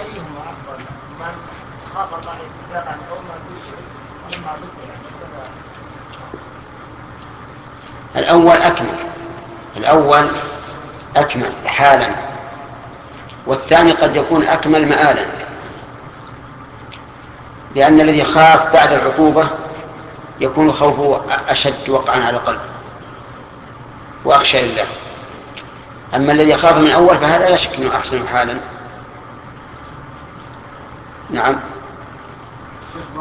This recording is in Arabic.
أيهما أفضل؟ من خاف الله ابتداء أو من يشرك ومما ضده يعني الأول أكمل حالا، والثاني قد يكون أكمل مآلا، لأن الذي خاف بعد العقوبة يكون خوفه أشد وقعا على القلب وأخشى لله. أما الذي يخاف من الأول فهذا لا شك أنه أحسن حالا. نعم.